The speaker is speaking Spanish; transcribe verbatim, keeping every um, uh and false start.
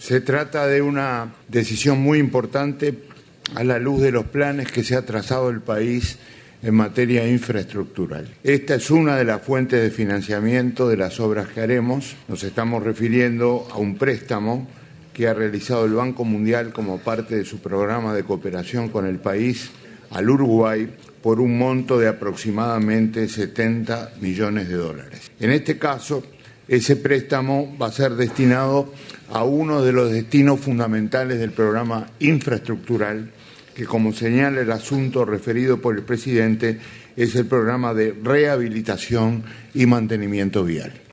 Se trata de una decisión muy importante a la luz de los planes que se ha trazado el país en materia infraestructural. Esta es una de las fuentes de financiamiento de las obras que haremos. Nos estamos refiriendo a un préstamo que ha realizado el Banco Mundial como parte de su programa de cooperación con el país al Uruguay por un monto de aproximadamente setenta millones de dólares. En este caso, ese préstamo va a ser destinado a uno de los destinos fundamentales del programa infraestructural, que, como señala el asunto referido por el presidente, es el programa de rehabilitación y mantenimiento vial.